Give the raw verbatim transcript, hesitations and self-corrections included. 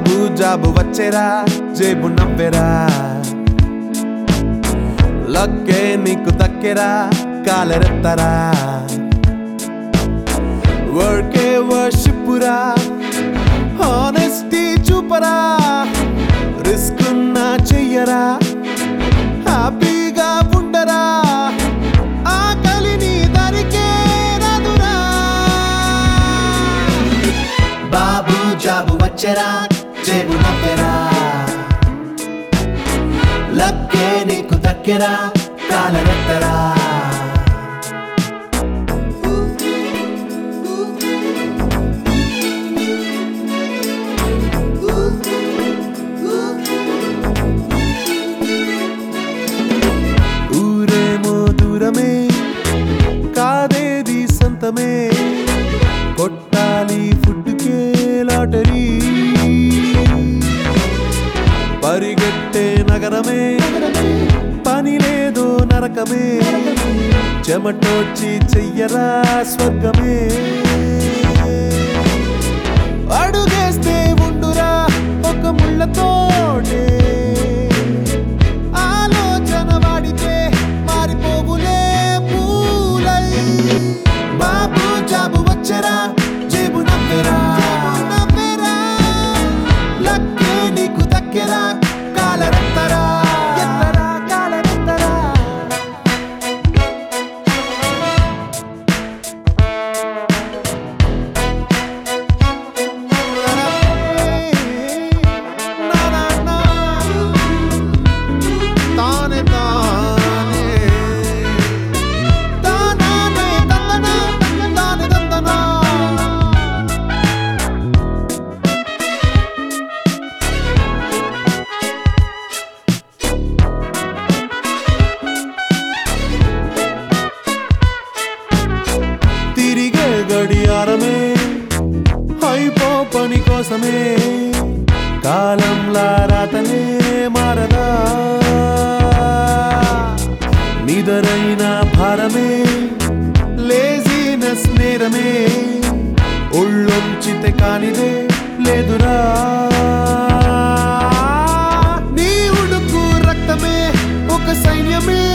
బాబు job వచ్చేరా జేబు నవ్వెరా లక్కే నీకు దక్కెరా కాలరెత్తరా వర్కే వర్షిప్పురా హానెస్టీ చూపరా రిస్క్ నా చెయ్యరా హ్యాపీగా ఉండరా ఆకలిని దరికే రాదురా బాబు జాబు వచ్చేరా జేబు నవ్వెరా లక్కే నీకు దక్కెరా కాలరెత్తరా ఊరేమో దూరమే కాదేది సొంతమే కొట్టాలి ఫుడ్కే లాటరీ పరిగెట్టే నగరమే పని లేదో నరకమే చెమటోడ్చి చెయ్యరా స్వర్గమే అడుగేస్తే ఉండురా ఒక ముళ్ళతోటే ఆలోచన వాడితే మారిపోవులే పూలై బాబు జాబు వచ్చేరా జేబు నవ్వెరా లక్కే నీకు దక్కెరా కాలరెత్తరా ఎత్తరా కాలరెత్తరా నా నా నా తానే తానే తానానే తందనా తానే తందనా తిరిగే గడియారమే అయిపో పని కోసమే కాలంలా రాతనే మారదా నిదరైన భారమే లేజినెస్ నేరమే ఒళ్ళొంచితే కానిదే లేదురా నీ ఉడుకు రక్తమే ఒక సైన్యమే